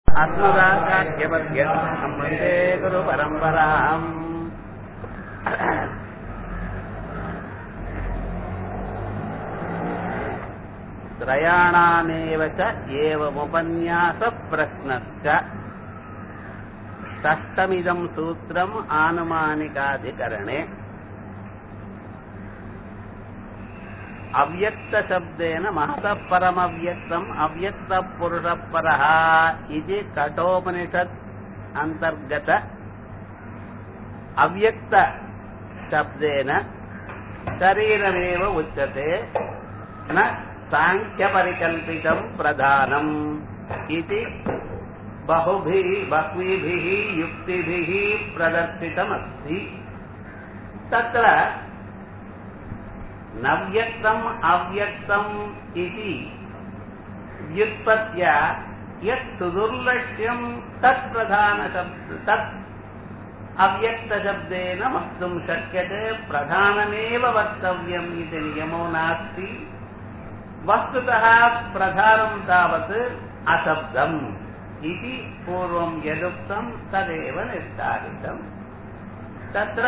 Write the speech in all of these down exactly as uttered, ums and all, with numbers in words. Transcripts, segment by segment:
ஆத்மதாக்கியவத்யம் வந்தே குரு பரம்பராம். த்ரயாணாமேவ ச ஏவமுபன்யாச பிரஸ்னஸ்ச ஷஷ்டமிதம் சூத்திரம் ஆனுமானிகாதிகரணே. அவ்யக்த சப்தேன மஹதः பரமவ்யக்தம் அவ்யக்த புருஷः பரः இது கட்டோபனிஷத் அந்தர்கத அவ்யக்த சப்தேன சரீரமேவ உச்சதே ந சாங்கிய பரிகல்பிதம் பிரதானம் இது பஹுபிः பஹ்விபிः யுக்திபிः பிரதர்சிதமஸ்தி. தத்ர நவ்யக்தம் அவ்யக்தம் இதி व्युत्पत्त्या यत् सुदुर्लक्ष्यं तत् प्रधान शब्द तत् अव्यक्त शब्देन वक्तुं शक्यते. प्रधानमेव वक्तव्यम् इति नियमो नास्ति. वस्तुतः प्रधानं तावत् अशब्दम् इति पूर्वं यदुक्तं तदेव निर्धारितम्. तत्र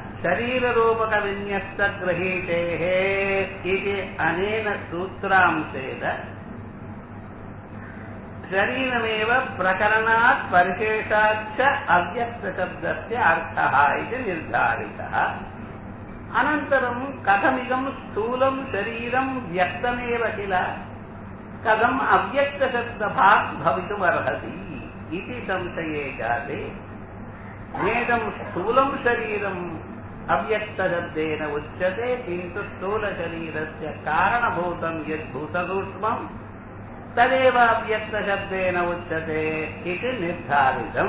शरीररूपकविन्यस्तगृहीतेः इति अनेन सूत्रांशेन शरीरमेव प्रकरणात् परिशेषाच्च अव्यक्तशब्दस्य अर्थः इति निर्धारितः. अनन्तरं कथमिदं स्थूलं शरीरं व्यक्तमेव किल, कथम् अव्यक्तशब्दभाक् भवितुमर्हति इति संशये जाते नेदं स्थूलं शरीरम् अव्यक्तशब्देन उच्यते, किन्तु स्थूलशरीरस्य कारणभूतं यद्भूतसूक्ष्मं तदेव अव्यक्तशब्देन उच्यते इति निर्धारितम्.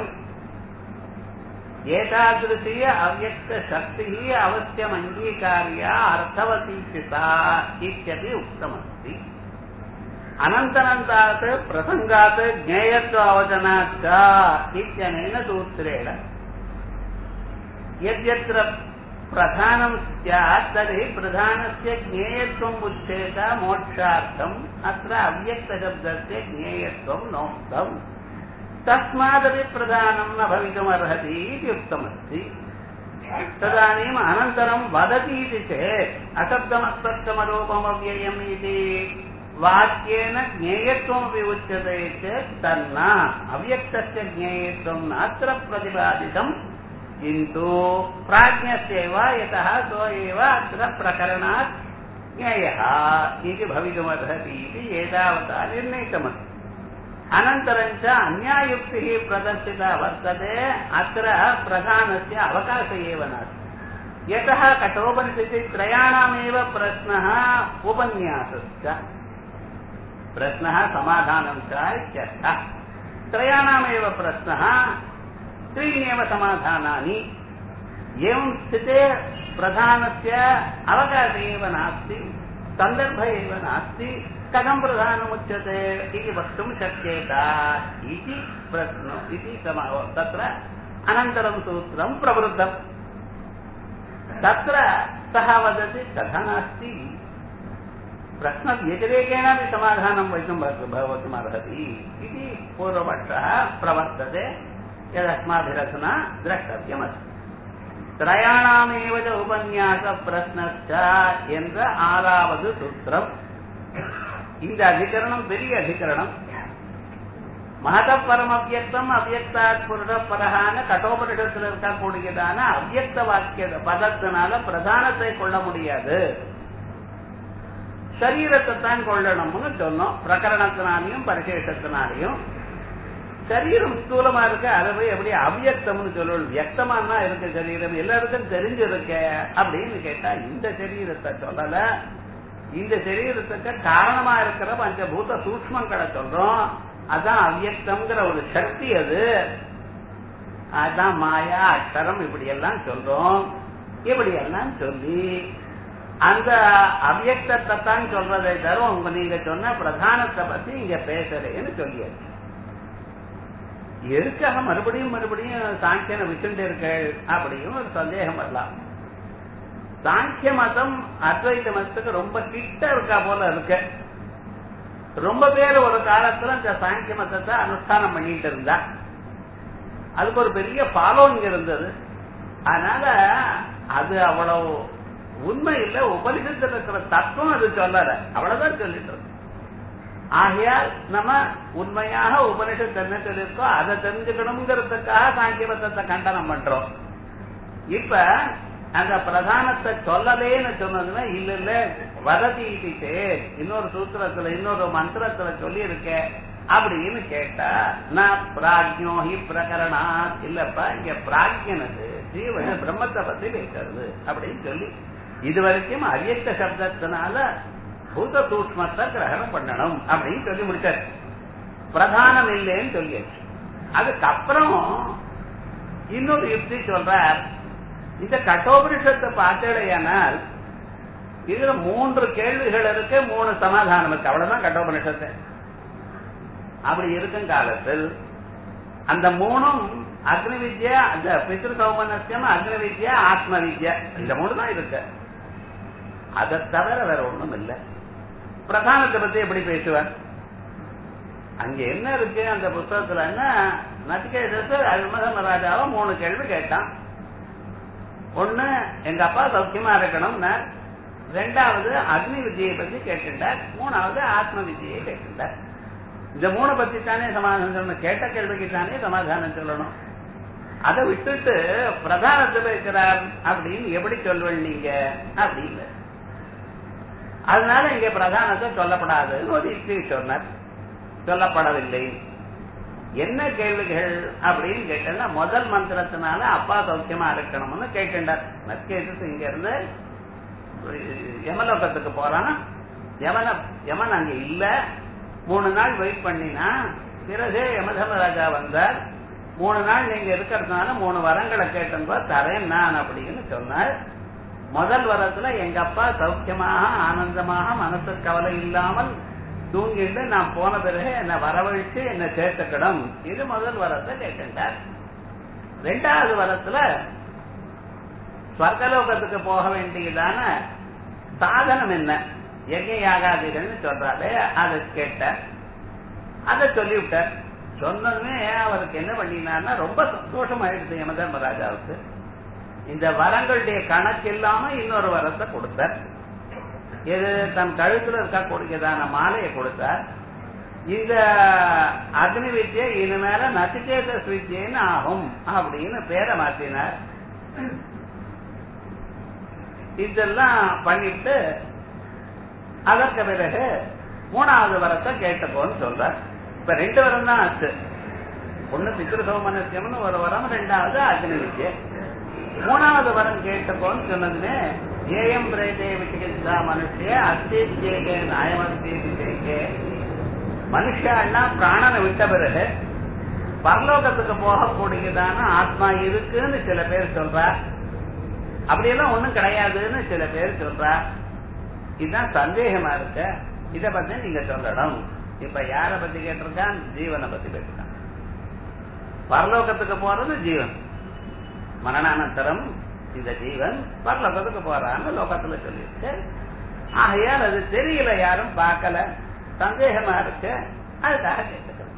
एतादृशी अव्यक्तशक्तिः अवश्यम् अङ्गीकार्या अर्थवती सा इत्यपि उक्तमस्ति. अनन्तरं तावत् प्रसङ्गात् ज्ञेयत्वावचनात् च इत्यनेन सूत्रेण यद्यत्र प्रधानं स्यात् तर्हि प्रधानस्य ज्ञेयत्वम् उच्येत मोक्षार्थम् अत्र अव्यक्तशब्दस्य ज्ञेयत्वं नोक्तम्. तस्मादपि प्रधानं न भवितुमर्हति इति उक्तमस्ति. तदानीम् अनन्तरं वदतीति चेत् अशब्दमस्पष्टमरूपमव्ययम् इति वाक्येन ज्ञेयत्वमपि उच्यते चेत् तन्न अव्यक्तस्य ज्ञेयत्वं नात्र प्रतिपादितम्, किन्तु प्राज्ञस्यैव, यतः सो एव अत्र प्रकरणात् ज्ञेयः इति भवितुमर्हति इति एतावता निर्णीतमस्ति. अनन्तरं च अन्या युक्तिः प्रदर्शिता वर्तते. अत्र प्रधानस्य अवकाश एव नास्ति, यतः कठोपनिषदि त्रयाणामेव प्रश्नः उपन्यासश्च प्रश्नः समाधानं च इत्यर्थः. त्रयाणामेव प्रश्नः त्रीण्येव समाधानानि. एवं स्थिते प्रधानस्य अवकाश एव नास्ति, सन्दर्भ एव नास्ति. कथं प्रधानमुच्यते इति वक्तुं शक्येत इति प्रश्नो इति समाहो तत्र अनन्तरं सूत्रं प्रवृद्धम्. तत्र सः वदति तथा नास्ति, प्रश्नव्यतिरेकेणापि समाधानं वयितुं भवितुमर्हति इति पूर्वपक्षः प्रवर्तते. यदस्माभिरधुना द्रष्टव्यमस्ति. त्रयाणामेव च उपन्यास प्रश्नश्च என்ற ஆறாவது சூத்திரம். இந்த அதிகரணம் பெரிய அதிகரணம். மஹதः பரமவ்யக்தம் அவ்யக்தாத் புருஷः பரஹான கட்டோபனிஷத்தில் இருக்கக்கூடியதான அவ்யக்த வாக்கிய பதத்தினால பிரதானத்தை கொள்ள முடியாது, சரீரத்தை தான் கொள்ளணும்னு சொன்னோம். பிரகரணத்தினாலையும் பரிசேஷத்தினாலையும் சரீரம் ஸ்தூலமா இருக்கு, அதை போய் எப்படி அவ்யக்தம்னு சொல்லணும்? வியக்தமானா இருக்கு சரீரம், எல்லாருக்கும் தெரிஞ்சிருக்க அப்படின்னு கேட்டா இந்த சரீரத்தை சொல்லல. இந்த சரீரத்துக்கு காரணமா இருக்கிற பஞ்சபூத சூக்ஷ்மங்களை சொல்றோம். அதான் அவ்யக்தம்ங்கிற ஒரு சக்தி. அது அதான் மாயா அக்ஷரம் இப்படி எல்லாம் சொல்றோம். இப்படி எல்லாம் சொல்லி அந்த அவ்யக்தத்தை தான் சொல்றதை தவிர உங்க நீங்க சொன்ன பிரதானத்தை பத்தி இங்க பேசுறேன்னு சொல்லியாச்சு. எதுக்காக மறுபடியும் மறுபடியும் சாங்கியனை விட்டுட்டு இருக்க அப்படின்னு ஒரு சந்தேகம் வரலாம். சாங்கிய மதம் அத்வைத மதத்துக்கு ரொம்ப கிட்ட இருக்கா போல இருக்கு. ரொம்ப பேர் ஒரு காலத்துல இந்த சாங்கிய மதத்தை அனுஷ்டானம் பண்ணிட்டு இருந்தா அதுக்கு ஒரு பெரிய ஃபாலோவிங் இருந்தது. அதனால அது அவ்வளவு உண்மை இல்ல, உபனிஷத்துல இருக்கிற தத்துவம் அது சொல்லல, அவ்வளவுதான் சொல்லிட்டு இருக்கு. ஆகையால் நம்ம உண்மையாக உபனிஷத்து என்ன சொல்லியிருக்கோ அதை தெரிஞ்சுக்கணுங்கிறதுக்காக சாங்கிய மதத்தை கண்டனம் பண்றோம். இப்ப அந்த பிரதானத்தை சொல்லலேன்னு சொன்னதுன்னா இல்ல இல்ல வததீதிட்டு இன்னொரு சூத்திரத்துல இன்னொரு மந்திரத்துல சொல்லி இருக்க அப்படின்னு கேட்டா நான் பிராஜ்யோ ஹி பிரகரணா இல்லப்பா இங்க பிராஜ்யனது ஜீவன பிரம்மத்தை பத்தி பேசுறது அப்படின்னு சொல்லி இது வரைக்கும் அவ்யக்த சப்தத்தினால பூத சூக்ஷ்மத்தை கிரகணம் பண்ணணும் அப்படின்னு சொல்லி முடிச்சாரு. பிரதானம் இல்லைன்னு சொல்லியாச்சு. அதுக்கப்புறம் இன்னொரு யுக்தி சொல்றார். இந்த கட்டோபனிஷத்தை பார்த்தேடையானால் இதுல மூன்று கேள்விகள் இருக்கு, மூணு சமாதானம் இருக்கு, அவ்வளவுதான் கட்டோபனிஷத்தை. அப்படி இருக்கும் காலத்தில் அந்த மூணும் அக்னி வித்யா, அந்த பித்ரு சௌமனஸ்யம், அக்னி வித்யா, ஆத்ம வித்யா, இந்த மூணு தான் இருக்கு. அதை தவிர வேற ஒண்ணும் இல்லை. பிரதானத்தை பத்தி எப்படி பேசுவார்? அங்க என்ன இருக்கு அந்த புத்தகத்துல? நச்சிகேதர் ராஜாவை மூணு கேள்வி கேட்டான். ஒண்ணு எங்க அப்பா சௌக்கியமா இருக்கணும்னா, ரெண்டாவது அக்னி வித்தியை பத்தி கேட்டுட்டார், மூணாவது ஆத்ம வித்தியை கேட்டுட்டார். இந்த மூணு பத்தி தானே சமாதானம் சொல்லணும், கேட்ட கேள்விக்கு தானே சமாதானம் சொல்லணும். அதை விட்டுட்டு பிரதானத்தில் இருக்கிறார் அப்படின்னு எப்படி சொல்வீங்க நீங்க அப்படின்னு. அதனால இங்க பிரதானத்தை சொல்லப்படாதுன்னு ஒரு யுக்தி சொன்னார். சொல்லப்படவில்லை. என்ன கேள்விகள் அப்படின்னு கேட்டா, முதல் மந்திரத்தினால அப்பா சௌக்கியமா இருக்கணும்னு கேட்டார். நற்கேட்டு இங்க இருந்து யமலோகத்துக்கு போறான். யமன யமன் அங்க இல்ல. மூணு நாள் வெயிட் பண்ணினா பிறகு யமதர்மராஜா வந்தார். மூணு நாள் நீங்க இருக்கிறதுனால மூணு வரங்களை கேட்டா தரேன் நான் அப்படின்னு சொன்னார். முதல் வரத்துல எங்க அப்பா சௌக்கியமாக ஆனந்தமாக மனசு கவலை இல்லாமல் தூங்கிட்டு நான் போன பிறகு என்ன வரவழைச்சு என்ன சேர்த்துக்கணும், இது முதல் வரத்தை கேட்டார். ரெண்டாவது வரத்துல ஸ்வர்கலோகத்துக்கு போக வேண்டியதான சாதனம் என்ன, யஜ்ஞ யாகாதிகள்னு சொல்றாரு, அதை கேட்டார். அதை சொல்லிவிட்டார். சொன்னதுமே அவருக்கு என்ன பண்ணினார்னா ரொம்ப சந்தோஷம் ஆயிடுச்சு யமதர்மராஜாவுக்கு. இந்த வரங்களுடைய கணக்கு இல்லாம இன்னொரு வரத்தை கொடுத்தார். இது தன் கழுத்துல இருக்கக்கூடியதான மாலையை கொடுத்தார். இந்த அக்னி வித்யை இனிமேல நச்சிகேத வித்யன்னு ஆகும் அப்படின்னு பேரை மாற்றினார். இதெல்லாம் பண்ணிட்டு அதற்கு பிறகு மூணாவது வரத்தை கேட்டுக்கோன்னு சொல்றார். இப்ப ரெண்டு வரம் தான் ஆச்சு. ஒண்ணு பித்ரு சௌமனஸ்யம்னு ஒரு வரம், ரெண்டாவது அக்னி வித்யை. மூணாவது வரம் கேட்டுக்கோன்னு சொன்னதுமே ஏஎம் பிரேதே விசிகிச்சா மனுஷிய அஸ்தேஜே நாயமஸ்தே மனுஷன்னா பிராணனை விட்ட பிறகு பரலோகத்துக்கு போகக்கூடியதான ஆத்மா இருக்குன்னு சில பேர் சொல்றார். அப்படியெல்லாம் ஒண்ணும் கிடையாதுன்னு சில பேர் சொல்றார். இதுதான் சந்தேகமா இருக்க. இத பத்தி நீங்க சொல்லணும். இப்ப யார பத்தி கேட்டிருக்கான்? ஜீவனை பத்தி பேசிருக்கான். பரலோகத்துக்கு போறது ஜீவன், மரணானந்தரம் இந்த ஜீவன் பரலோகத்துக்கு போறான்னு லோகத்துல சொல்லிருக்கு. ஆகையால் அது தெரியல, யாரும் பார்க்கல, சந்தேகமா இருக்கு, அதுக்காக கேட்டுக்கணும்.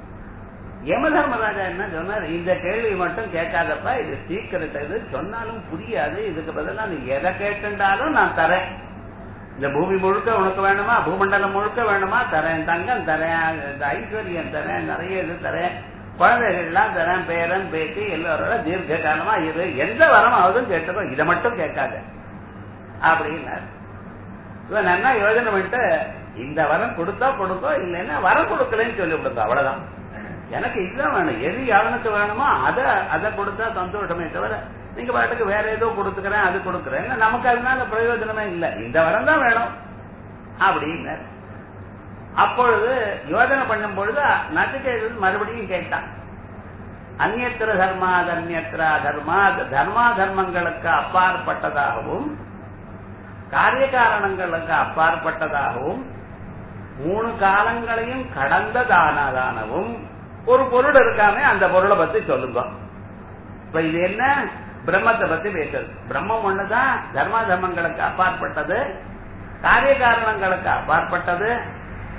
யமதர்மராஜா என்ன சொன்னார்? இந்த கேள்வி மட்டும் கேட்காதப்பா, இது சீக்கிரட், இது சொன்னாலும் புரியாது, இதுக்கு பதிலாக நீ எதை கேட்டுண்டாலும் நான் தரேன். இந்த பூமி முழுக்க உனக்கு வேணுமா, பூமண்டலம் முழுக்க வேணுமா தரேன், தங்கம் தரேன், ஐஸ்வர்யம் தரேன், நிறைய இது தரேன், குழந்தைகள்லாம் தரேன், பேரன் பேத்தி எல்லாரோட தீர்க்க காலமா இரு, எந்த வரம் ஆகுதுன்னு கேட்டுக்கோ, இதை மட்டும் கேட்காத அப்படின்னாரு. இவன் என்ன யோஜனை பண்ணிட்டு, இந்த வரம் கொடுத்தா கொடுக்கோ, இல்லைன்னா வரம் கொடுக்கலன்னு சொல்லி கொடுத்தோம், அவ்வளவுதான். எனக்கு இதுதான் வேணும், எது யாருக்கு வேணுமோ அதை அதை கொடுத்தா சந்தோஷமே தவிர நீங்க பாட்டுக்கு வேற ஏதோ கொடுத்துக்கிறேன் அது கொடுக்குறேன், நமக்கு அதனால பிரயோஜனமே இல்லை, இந்த வரம் தான் வேணும் அப்படின்னு. அப்பொழுது யோஜனை பண்ணும் பொழுது நச்சிகேதன் மறுபடியும் கேட்டான். அந்நியத்திர தர்மாத் அந்நியத்திரா தர்மாத், தர்மா தர்மங்களுக்கு அப்பாற்பட்டதாகவும் காரிய காரணங்களுக்கு அப்பாற்பட்டதாகவும் மூணு காலங்களையும் கடந்ததானதானவும் ஒரு பொருள் இருக்காமே, அந்த பொருளை பத்தி சொல்லுங்க. இப்ப இது என்ன? பிரம்மத்தை பத்தி பேசுறது. பிரம்மம் ஒண்ணுதான், தர்மா தர்மங்களுக்கு அப்பாற்பட்டது, காரிய காரணங்களுக்கு அப்பாற்பட்டது,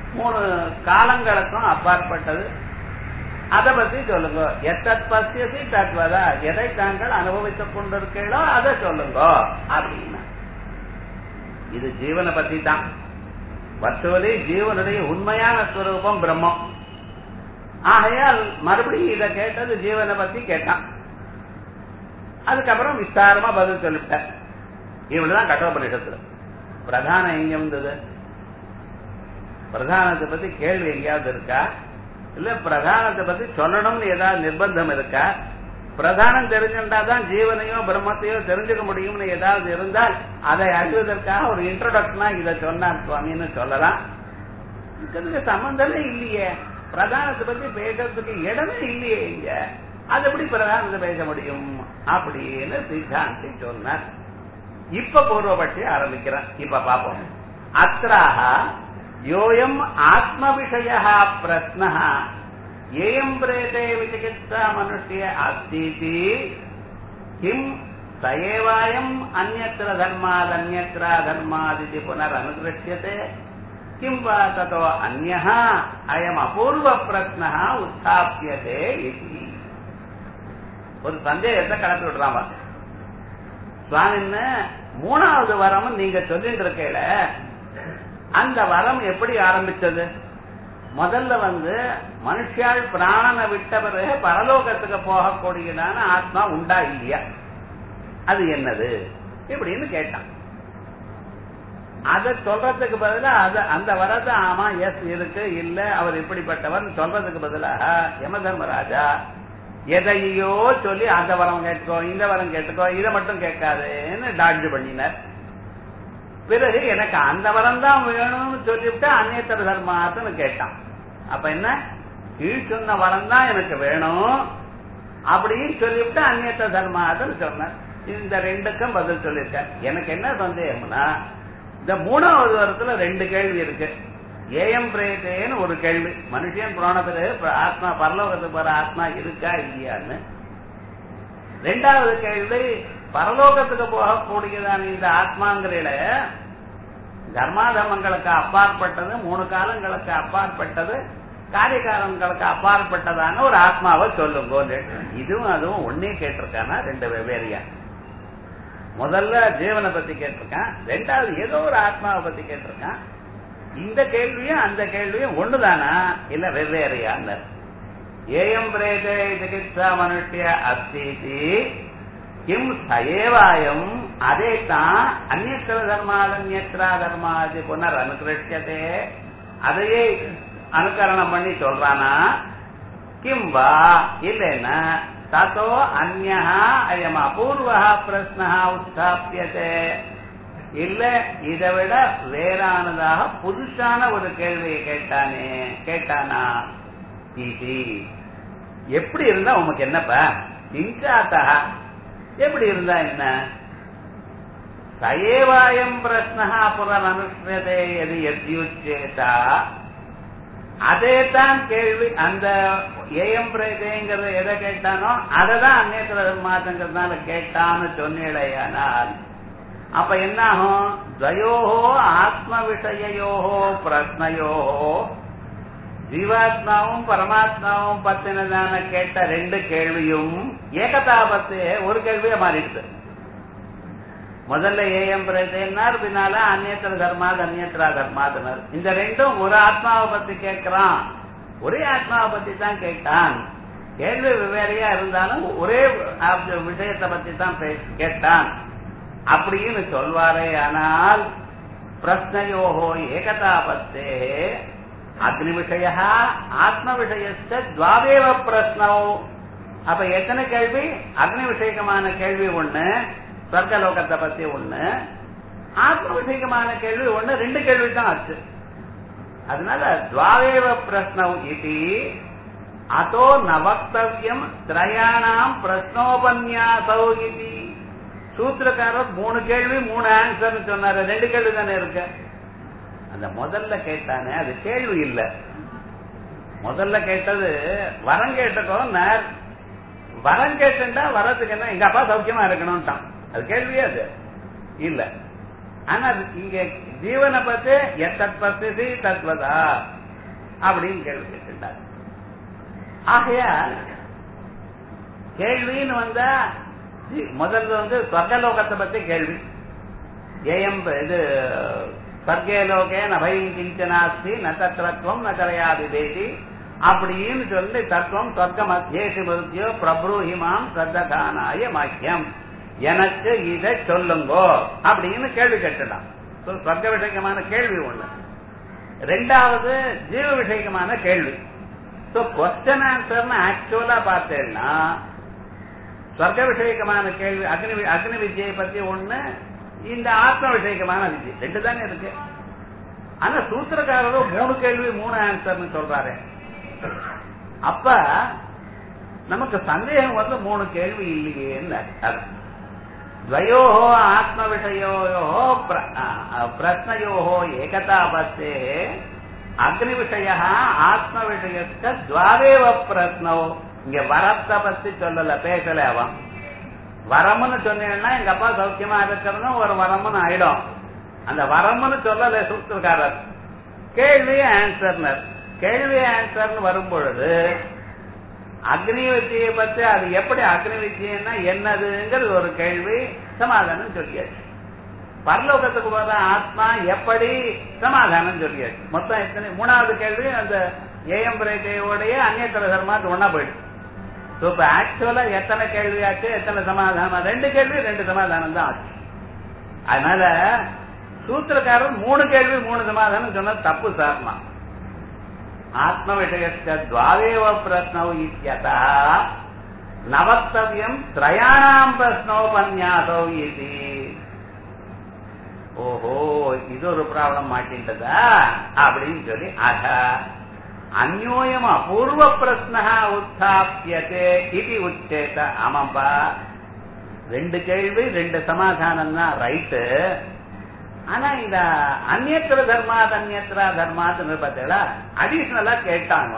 மூணு காலங்களுக்கும் அப்பாற்பட்டது. அதை பத்தி சொல்லுங்க. எத்தத் பசியசி தத்வதா, எதை தாங்கள் அனுபவித்துக் கொண்டிருக்கீங்களோ அதை சொல்லுங்க அப்படின்னா இது ஜீவனை பத்தி தான். வர்ச்சுவலி ஜீவனுடைய உண்மையான ஸ்வரூபம் பிரம்மம். ஆகையால் மறுபடியும் இதை கேட்டது ஜீவனை பத்தி கேட்டான். அதுக்கப்புறம் விஸ்தாரமா பதில் சொல்லிவிட்டார். இவ்வளவுதான் கட்டோபனிஷத்துல. பிரதானம் எங்க இருந்தது? பிரதானத்தை பத்தி கேள்வி எங்கேயாவது இருக்கா? இல்ல பிரதானத்தை பத்தி சொல்லணும்னு ஏதாவது நிர்பந்தம் இருக்கா? பிரதானம் தெரிஞ்சுட்டாதான் ஜீவனையோ பிரம்மத்தையோ தெரிஞ்சுக்க முடியும்னு ஏதாவது இருந்தால் அதை அறிவதற்காக ஒரு இன்ட்ரோடக்ஷனா இதை சொன்னார் சுவாமின்னு சொல்லலாம். இதுக்கு சம்பந்தமே இல்லையே. பிரதானத்தை பத்தி பேசுறதுக்கு இடமே இல்லையே இங்க. அது எப்படி பிரதானத்தை பேச முடியும் அப்படின்னு சித்தாந்தி சொன்னார். இப்ப பூர்வபட்சி ஆரம்பிக்கிறேன். இப்ப பாப்போம். அத்ராஹ யோயம் ஆத்ம விஷய பிரஸ்ன ஏயம் பிரேதே விசிகித்சா மனுஷ்ய அஸ்தீதி கிம் சயேவாயம் அந்யத்ர தர்மாத் அந்யத்ரா தர்மாதிதி புனர் அனுகிருஷ்யதே கிம் வா ததோ அன்யஹ அயம் அபூர்வ பிரஸ்னஹ உத்தாப்யதே இதி. ஒரு சந்தேகத்தை கலந்து விடுறாங்க. சுவாமின்னு மூணாவது வரம் நீங்க சொல்லிட்டு இருக்கல, அந்த வரம் எப்படி ஆரம்பிச்சது? முதல்ல வந்து மனுஷால் பிராணனை விட்ட பிறகு பரலோகத்துக்கு போகக்கூடியதான ஆத்மா உண்டா இல்லையா, அது என்னது இப்படின்னு கேட்டான். அதை சொல்றதுக்கு பதிலா அத அந்த வரத்தை ஆமா எஸ் இருக்கு இல்ல அவர் இப்படிப்பட்டவர் சொல்றதுக்கு பதிலாக யம தர்மராஜா எதையோ சொல்லி அந்த வரம் கேட்டுக்கோ இந்த வரம் கேட்டுக்கோ இதை மட்டும் கேட்காதுன்னு டாட்ஜ் பண்ணினார். பிறகு எனக்கு அந்த வரம் தான் வேணும்னு சொல்லிவிட்டு அந்நியத்தர தர்மாத்துன்னு கேட்டான். அப்ப என்ன, கீழ் சொன்ன வரம் தான் எனக்கு வேணும் அப்படின்னு சொல்லிவிட்டு அந்நியத்தர தர்மாத்துன்னு சொன்னார். இந்த ரெண்டுக்கும் பதில் சொல்லியிருக்கார். எனக்கு என்ன சந்தேகம்னா, இந்த மூணாவது வரத்துல ரெண்டு கேள்வி இருக்கு. ஏஎம் பிரேதேன்னு ஒரு கேள்வி, மனுஷன் புராண பிறகு ஆத்மா பரலோகத்துக்கு போற ஆத்மா இருக்கா இல்லையான்னு. ரெண்டாவது கேள்வி, பரலோகத்துக்கு போகக்கூடியதான இந்த ஆத்மாங்கிற தர்மாதர்மங்களுக்கு அப்பாற்பட்டது, மூணு காலங்களுக்கு அப்பாற்பட்டது, காரியகாலங்களுக்கு அப்பாற்பட்டதான ஒரு ஆத்மாவை சொல்லுங்க. இதுவும் அதுவும் ஒன்னே கேட்டிருக்கானா ரெண்டு வெவ்வேறியா? முதல்ல ஜீவனை பத்தி கேட்டிருக்கான், ரெண்டாவது ஏதோ ஒரு ஆத்மாவை பத்தி கேட்டிருக்கான். இந்த கேள்வியும் அந்த கேள்வியும் ஒண்ணுதானா இல்ல வெவ்வேறையான்னு. ஏயம் பிரேதே சிகிச்சா மனுஷ்ய அஸ்தீதி கிம் சயேவாயம், அதே தான் அந்நியத்திர தர்மாத் அந்நியத்ரா தர்மாதி புனர் அனுகிருஷ்யதே, அதையே அனுகரணம் பண்ணி சொல்றானா? கிம் வா இல்லைன்னா ததோ அந்யஹ அயம் அபூர்வஹ பிரஸ்னஹ உத்தாப்யதே, இல்ல இதை விட வேறானதாக புதுசான ஒரு கேள்வியை கேட்டானே கேட்டானா? எப்படி இருந்தா உமக்கு என்னப்பா? இன்சாத்தா எப்படி இருந்தா என்ன? சயேவாயம் பிரஸ்னஹா புனர் அனுஷ்யதே எது எத்யுச்சேதா, அதே தான் கேள்வி. அந்த ஏஎம் பிரேதேங்கிறத எதை கேட்டானோ அதை தான் அந்நியத்திர தர்மாதங்கிறதுனால கேட்டான்னு சொன்னேடையானால் அப்ப என்ன ஆகும்? துவயோஹோ ஆத்ம விஷயோஹோ பிரஸ்னயோஹோ, ஜீவாத்மாவும் பரமாத்மாவும் பத்தினதான கேட்ட ரெண்டு கேள்வியும் ஏகதாபத்து ஒரு கேள்வியா மாறிடுது. முதல்ல ஏஎம் பிரேதேன்னார், பின்னால அந்நியத்திர தர்மாத் அந்நியத்ரா தர்மாத்னர். இந்த ரெண்டும் ஒரு ஆத்மாவை பத்தி கேட்கிறான், ஒரே ஆத்மாவை பத்தி தான் கேட்டான். கேள்வி வெவ்வேறையா இருந்தாலும் ஒரே விஷயத்தை பத்தி தான் கேட்டான் அப்படின்னு சொல்வாரே. ஆனால் பிரஸ்னயோஹோ ஏகதாபத்தே அக்னி விஷய ஆத்ம விஷயத்த துவாவேவ பிரஸ்னோ. அப்ப எத்தனை கேள்வி? அக்னி விஷயமான கேள்வி ஒண்ணு, சொர்க்கலோகத்தை பத்தி ஒண்ணு, ஆத்ம விஷயமான கேள்வி ஒண்ணு, ரெண்டு கேள்வி தான் ஆச்சு. அதனால துவாவேவ பிரஸ்னவ் இது அதோ நவக்தவ்யம் திரயாணாம் பிரஸ்னோபன்யாசௌ இது. சூத்திரக்காரர் மூணு கேள்வி மூணு ஆன்சர் சொன்னாரு, ரெண்டு கேள்வி தானே இருக்கு. அந்த முதல்ல கேட்டானே அது கேள்வி இல்ல. முதல்ல கேட்டது வரம் கேட்டக்கோ, வரம் கேட்டா வரத்துக்கு என்ன எங்க அப்பா சௌக்கியமா இருக்கணும்ட்டான், அது கேள்வியே அது இல்ல. ஆனா இங்க ஜீவனை பத்தி எத்தத் பத்தி தத்வதா அப்படின்னு கேள்வி கேட்டுட்டார். ஆகையா கேள்வின்னு வந்தா முதல்ல வந்து சொர்க்கலோகத்தை பத்தி கேள்வி. ஏயம் இது சொர்க்கலோகே நபயம் கிஞ்சனாஸ்தி ந தத்ரத்வம் ந கரையாதிபேதி அப்படின்னு சொல்லி தத்துவம் சொர்க்கம் அத்தியேசி மருத்தியோ பிரபுஹிமாம் சத்தகானாய மக்கியம், எனக்கு இதை சொல்லுங்கோ அப்படின்னு கேள்வி கேட்டுடலாம். சொர்க்க விஷயமான கேள்வி ஒண்ணு. ரெண்டாவது ஜீவ விஷயமான கேள்வி. கொஸ்டின் ஆன்சர்னு ஆக்சுவலா பார்த்தேன்னா சொர்க்க விஷயமான கேள்வி அக்னி அக்னி வித்யை பத்தி ஒண்ணு, இந்த ஆத்ம விஷயமான வித்யை ரெண்டு தானே இருக்கு. ஆனா சூத்திரக்காரரும் மூணு கேள்வி மூணு ஆன்சர்னு சொல்றாரு. அப்ப நமக்கு சந்தேகம் வந்து மூணு கேள்வி இல்லையேன்னு துவயோஹோ ஆத்ம விஷயோயோ பிரஸ்னயோஹோ ஏகதாபத்தே அக்னி விஷய ஆத்ம விஷயத்த துவாரேவ பிரஸ்னோ. இங்க வரத்தை பத்தி சொல்லல, பேசல. அவன் வரம்னு சொன்னீங்கன்னா எங்க அப்பா சௌக்கியமா இருக்கிறது ஒரு வரம்னு ஆயிடும். அந்த வரம்னு சொல்லல சூத்திரக்காரர். கேள்வி ஆன்சர்னர். கேள்வி ஆன்சர்னு வரும் பொழுது அக்னி வித்தியை பத்தி அது எப்படி அக்னி வித்தியன்னா என்னதுங்கிறது ஒரு கேள்வி, சமாதானம் சொல்லியாச்சு. பரலோகத்துக்கு போற ஆத்மா எப்படி, சமாதானம் சொல்லியாச்சு. மொத்தம் எத்தனை? மூணாவது கேள்வி அந்த ஏஎம் பிரேட்டையோடைய அந்நியத்தர தர்மாத்து ஒன்னா போயிடுச்சு. இப்ப ஆக்சுவலா எத்தனை கேள்வி ஆச்சு, எத்தனை சமாதானம்? ரெண்டு கேள்வி ரெண்டு சமாதானம் தான் ஆச்சு. அதனால சூத்திரக்காரர் மூணு கேள்வி மூணு சமாதானம் சொன்னது தப்பு சார்மா. ஆத்ம விஷயத்த துவாரேவ பிரஸ்னௌ இத்யதா நவத்தவ்யம் திரயாணாம் பிரஸ்னோபன்யாசௌ இதி. ஓஹோ, இது ஒரு ப்ராப்ளம் மாட்டின்றதா அப்படின்னு சொல்லி அத அந்யோயம் அபூர்வ பிரஸ்னா உத்தாபியதே இது உச்சேத. ஆமாம்பா, ரெண்டு கேள்வி ரெண்டு சமாதானம் தான் ரைட்டு. ஆனா இந்த அந்நியத்திர தர்மாத் அந்நியத்திரா தர்மாத்னு பார்த்தீங்களா, அடிஷனலா கேட்டாங்க.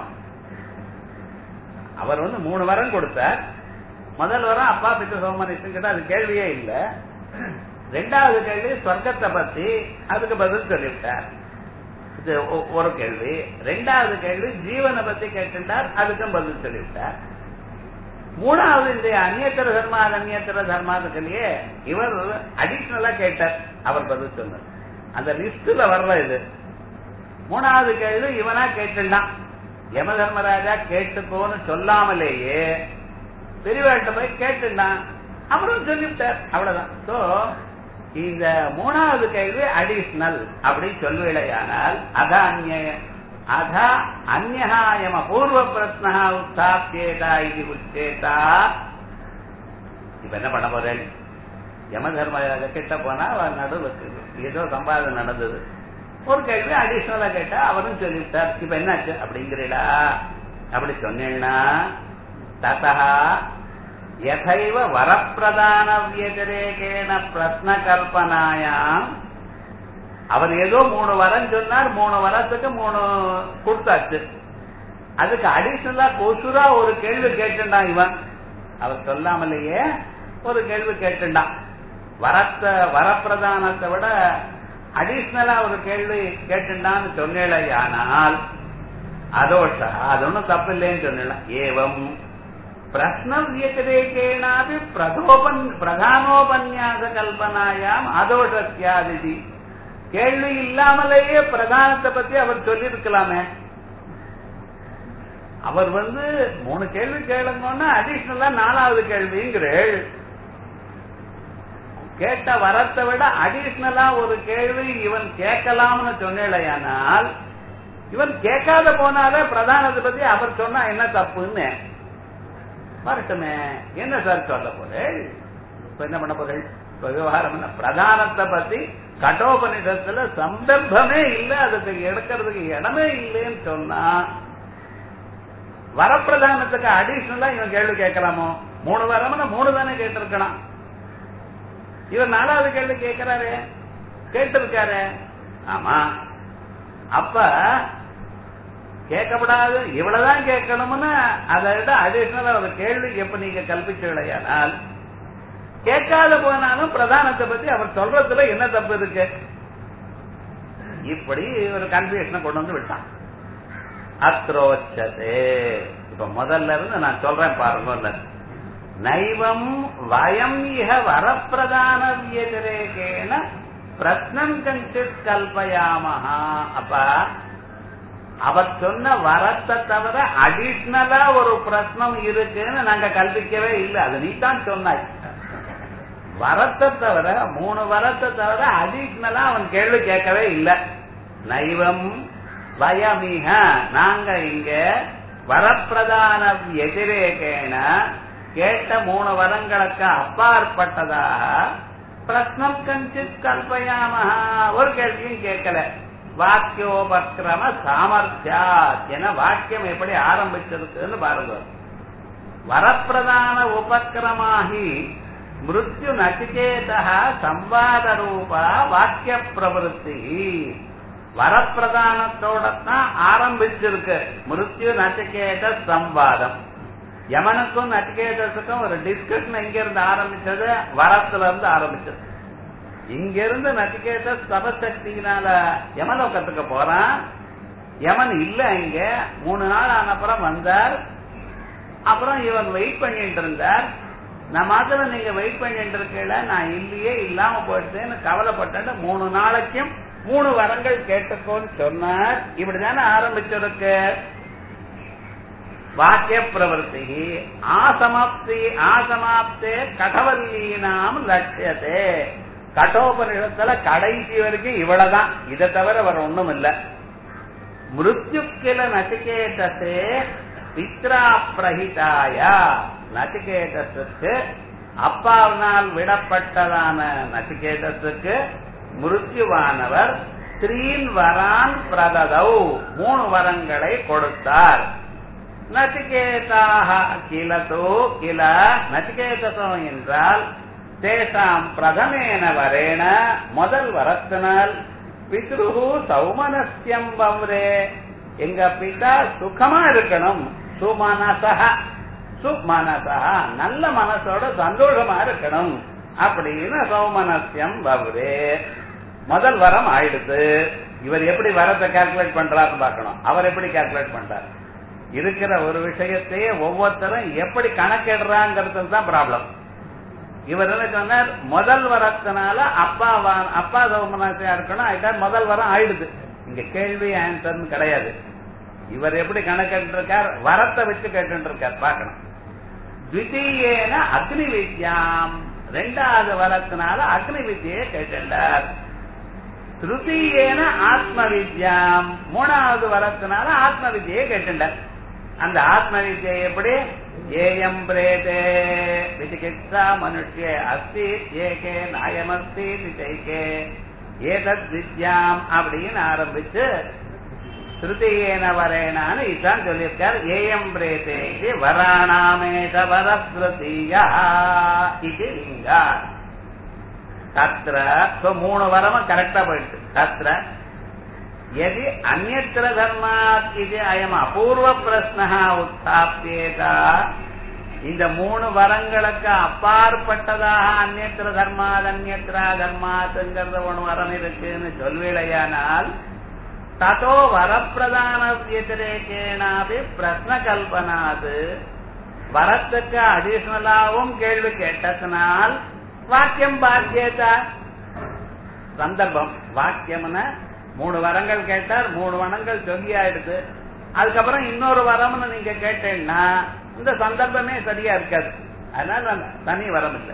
அவர் வந்து மூணு வரம் கொடுத்தார். முதல் வரம் அப்பா பித்த சோமனிஷன் கிட்ட அது கேள்வியே இல்லை. ரெண்டாவது கேள்வி சொர்க்கத்தை பத்தி, அதுக்கு பதில் சொல்லிவிட்டார். இது ஒரு கேள்வி. ரெண்டாவது கேள்வி ஜீவனை பத்தி கேட்டுட்டார், அதுக்கும் பதில் சொல்லிவிட்டார். மூணாவது இந்த அந்நியத்திர தர்மாத் அந்நியத்திர தர்மாத்துக்களையே இவர் அடிஷனலா கேட்டார், அவர் பதில் சொன்னார். அந்த லிஸ்ட்ல வர்ற இது மூணாவது கேள்வி இவனா கேட்டுட்டான். யம தர்மராஜா கேட்டுக்கோன்னு சொல்லாமலேயே பெரியவாட்ட போய் கேட்டுட்டான், அவரும் சொல்லிவிட்டார். அவ்வளவுதான். சோ இந்த மூணாவது கேள்வி அடிஷனல் அப்படி சொல்லுவிடையானால் அத அந்நிய அத அந்நியாயம பூர்வ பிரஸ்னா உத்தாப்யேதா இது உச்சேதா. இப்ப என்ன பண்ண போறேன்? யம தர்மராஜா கிட்ட போனா அவர் நடுவுக்கு ஏதோ சம்பாதம் நடந்தது, ஒரு கேள்வி அடிஷனலா கேட்டா அவரும் சொல்லிவிட்டார். இப்ப என்னாச்சு அப்படிங்கிறீடா? அப்படி சொன்னேன்னா ததா யதைவ வரப்பிரதான வியதிரேகேன பிரஸ்ன கல்பனாயாம். அவர் ஏதோ மூணு வரம் சொன்னார், மூணு வரத்துக்கு மூணு கொடுத்தாச்சு. அதுக்கு அடிஷனலா கொசுரா ஒரு கேள்வி கேட்டுட்டான் இவன். அவர் சொல்லாமலேயே ஒரு கேள்வி கேட்டுட்டான். வரத்த வரப்பிரதானத்தை விட அடிஷனலா ஒரு கேள்வி கேட்டுட்டான்னு சொன்னேனால் அதோஷ அது ஒன்னும் தப்பு இல்லைன்னு சொன்னேன். ஏவம் பிரஸ்ன வியதிரேகேனாபி பிரதோபன் பிரதானோபன்யாச கல்பனாயாம் அதோஷத்யாதி. கேள்வி இல்லாமலேயே பிரதானத்தை பத்தி அவர் சொல்லி இருக்கலாமே. அவர் வந்து மூணு கேள்வி கேளுங்கன்னா அடிஷனலா நாலாவது கேள்விங்கிறேள். கேட்ட வரத்தை விட அடிஷனலா ஒரு கேள்வி இவன் கேட்கலாம்னு சொன்னேனால், இவன் கேட்காத போனாலே பிரதானத்தை பத்தி அவர் சொன்னா என்ன தப்புன்னு வரட்டுமே. என்ன சார் சொல்ல போறேன்? இப்ப என்ன பண்ண போறேன்? விவகாரம் என்ன? பிரதானத்தை பத்தி கட்டோபனிஷத்துல சந்தர்ப்பமே இல்லை, அதுக்கு எடுக்கிறதுக்கு இடமே இல்லைன்னு சொன்னா வரப்பிரதானத்துக்கு அடிஷனலா இவன் கேள்வி கேட்கலாமோ? மூணு வரம்னா மூணு தானே கேட்டிருக்கலாம். இவர் நாலாவது கேள்வி கேட்கிறாரு, கேட்டிருக்காரு. ஆமா, அப்ப கேட்கப்படாது இவ்வளவுதான் கேட்கணும்னு அதை விட அடிஷனலா ஒரு கேள்வி எப்ப நீங்க கல்பிச்சு விளையானால், கேட்காத போனாலும் பிரதானத்தை பத்தி அவர் சொல்றதுல என்ன தப்பு இருக்கு? இப்படி ஒரு கன்ஃபியூஷனை கொண்டு வந்து விட்டான். அத்ரோச்சதே. இப்ப முதல்ல இருந்து நான் சொல்றேன் பாருங்க. நைவம் வயம் இஹ வரப்பிரதான வியதிரேகேன பிரஸ்னம் கஞ்சித் கல்பயாமஹா. அப்ப அவர் சொன்ன வரத்தை தவிர அடிஷனலா ஒரு பிரஸ்னம் இருக்குன்னு நாங்க கல்பிக்கவே இல்லை. அது நீ தான் சொன்னாய். வரத்தை தவிர மூணு வரத்தை தவிர அடிஷனலா அவன் கேள்வி கேட்கவே இல்லை. நைவம் வயமிக நாங்க இங்க வரப்பிரதான எதிரேகேன கேட்ட மூணு வரங்களுக்கு அப்பாற்பட்டதாக பிரஸ்னம் கஞ்சித் கல்பயாமஹா ஒரு கேள்வியும் கேட்கல. வாக்கியோபக்கிரம சாமர்த்தியா என வாக்கியம் எப்படி ஆரம்பிச்சிருக்குன்னு பாருங்க. வரப்பிரதான உபக்கிரமாகி மிருத்யு நச்சிகேதா சம்வாத ரூபா வாக்கிய பிரவருத்தி. வரப்பிரதானத்தோடத்தான் ஆரம்பிச்சிருக்கு மிருத்யு நச்சிகேத சம்வாதம். யமனுக்கும் நச்சிகேதத்துக்கும் ஒரு டிஸ்கஷன் எங்க இருந்து ஆரம்பிச்சது? வரத்துல இருந்து ஆரம்பிச்சது. இங்க இருந்து நச்சிகேத சபசக்தியினால யமலோகத்துக்கு போறான். யமன் இல்ல இங்க. மூணு நாள் ஆனப்புறம் வந்தார். அப்புறம் இவன் வெயிட் பண்ணிட்டு இருந்தார். நான் மாத்திரம் நீங்க வெயிட் பண்ணிட்டு இருக்கல, நான் இல்லையே இல்லாம போயிட்டேன்னு கவலைப்பட்டு மூணு நாளைக்கும் மூணு வரங்கள் கேட்டுக்கோன்னு சொன்னார். இப்படிதானே ஆரம்பிச்சிருக்கு வாக்கிய பிரவருத்தி. ஆசமாப்தி ஆசமாப்தே கடவல்லீனாம் லட்சியத்தே. கட்டோபனிடத்துல கடைசி வரைக்கும் இவ்வளவுதான், இதை தவிர வர ஒண்ணும் இல்ல. மிருத்யுக்கில நச்சிகேதே பித்ரா பிரஹிதாயா. நச்சிகேதத்துக்கு அப்பாவினால் விடப்பட்டதான நச்சிகேதத்துக்கு மிருத்யுவானவர் ஸ்ரீன் வரான் பிரததௌ மூணு வரங்களை கொடுத்தார். நச்சிகேதாக கிலதோ கில நச்சிகேதோ என்றால் தேசாம் பிரதமேன வரேன முதல் வரத்தினால் பித்ருஹு சௌமனஸ்யம் வம்ரே எங்க பிதா சுகமா இருக்கணும். சுமனசா சுமனசா நல்ல மனசோட சந்தோஷமா இருக்கணும் அப்படின்னு சௌமனஸ்யம் வவ்ரே முதல் வரம் ஆயிடுது. இவர் எப்படி வரத்தை கால்குலேட் பண்றாருன்னு பார்க்கணும். அவர் எப்படி கால்குலேட் பண்றாரு? இருக்கிற ஒரு விஷயத்தையே ஒவ்வொருத்தரும் எப்படி கணக்கிடுறாங்கிறது தான் ப்ராப்ளம். இவர் என்ன சொன்னார்? முதல் வரத்தினால அப்பா அப்பா சௌமனசியா இருக்கணும் ஆயிட்டார். முதல் வரம் ஆயிடுது. இங்க கேள்வி ஆன்சர்னு கிடையாது. இவர் எப்படி கணக்கிட்டு இருக்கார்? வரத்தை வச்சு கேட்டு இருக்கார். பார்க்கணும். த்விதீயேன அக்னி வித்யாம் ரெண்டாவது வரத்தினால அக்னி வித்யை கேட்டார். திருத்தீயேன ஆத்ம வித்யாம் மூணாவது வரத்தினால ஆத்ம வித்யை கேட்டார். அந்த ஆத்ம வித்யை எப்படி? ஏயம் பிரேதே விசிகித்சா மனுஷ்ய அஸ்தி ஏகே நாயமஸ்தி நிச்சைக்கே ஏதத் வித்யாம் அப்படின்னு ஆரம்பிச்சு திருத்தீயேன வரேனான்னு இதான் சொல்லியிருக்கார். ஏயம் பிரேதே வராணாமேத வரஸ்ருதியா இது லிங்கா. தத்ர மூணு வரமும் கரெக்டா போயிட்டு தத்ர यदि अन्यत्र धर्मात् इति अयम अपूर्व प्रश्नः उत्थाप्येत. இந்த மூணு வரங்களுக்கு அப்பாற்பட்டதாக அந்நியத்திர தர்மாத் அந்நியத்திரா தர்மாத்ங்கிறது ஒன்று வரம் இருக்குன்னு சொல்வேளையானால் ததோ வரப்பிரதான வியதிரேகேனாபி பிரஸ்ன கல்பனாது வரத்துக்கு அடிஷனலாவும் கேள்வி கேட்டதனால் வாக்கியம் பாக்கியதா. சந்தர்ப்பம் வாக்கியம்னா மூணு வரங்கள் கேட்டார். மூணு வரங்கள் சொல்லி ஆயிடுது. அதுக்கப்புறம் இன்னொரு வரம்னு நீங்க கேட்டேன்னா இந்த சந்தர்ப்பமே சரியா இருக்காது. அதனால தனி வரம் இல்லை.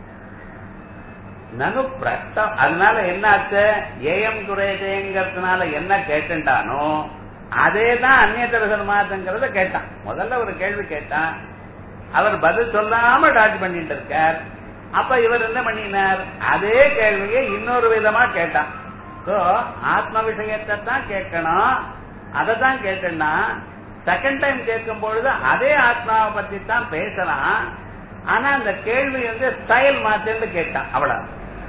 நனு பிரஷ்டம். அதனால என்ன ஆச்சு? ஏஎம் குரேதேங்கிறதுனால என்ன கேட்டானோ அதேதான் அந்நியத்திர தர்மாத்ங்கிறத கேட்டான். முதல்ல ஒரு கேள்வி கேட்டான். அவர் பதில் சொல்லாம டாட் பண்ணிட்டு இருக்கார். அப்ப இவர் என்ன பண்ணினார்? அதே கேள்வியை இன்னொரு விதமா கேட்டான். ஆத்ம விஷயத்தை தான் கேட்கணும். அதை தான் கேட்டேன்னா செகண்ட் டைம் கேட்கும் பொழுது அதே ஆத்மாவை பத்தி தான் பேசலாம். ஆனா அந்த கேள்வி வந்து ஸ்டைல் மாத்தின்னு கேட்டான். அவ்வளவு.